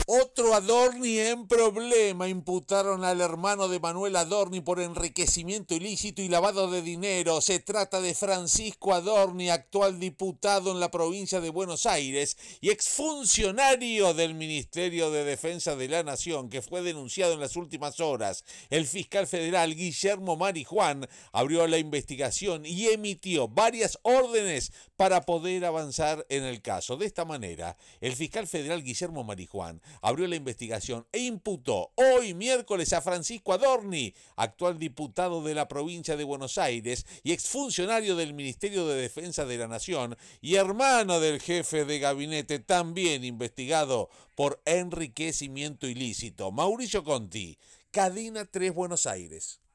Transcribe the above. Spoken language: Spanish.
Otro Adorni en problema. Imputaron al hermano de Manuel Adorni por enriquecimiento ilícito y lavado de dinero. Se trata de Francisco Adorni, actual diputado en la provincia de Buenos Aires y exfuncionario del Ministerio de Defensa de la Nación, que fue denunciado en las últimas horas. El fiscal federal Guillermo Marijuán abrió la investigación y emitió varias órdenes para poder avanzar en el caso. De esta manera, el fiscal federal Guillermo Marijuán abrió la investigación e imputó hoy miércoles a Francisco Adorni, actual diputado de la provincia de Buenos Aires y exfuncionario del Ministerio de Defensa de la Nación y hermano del jefe de gabinete, también investigado por enriquecimiento ilícito. Mauricio Conti, Cadena 3 Buenos Aires.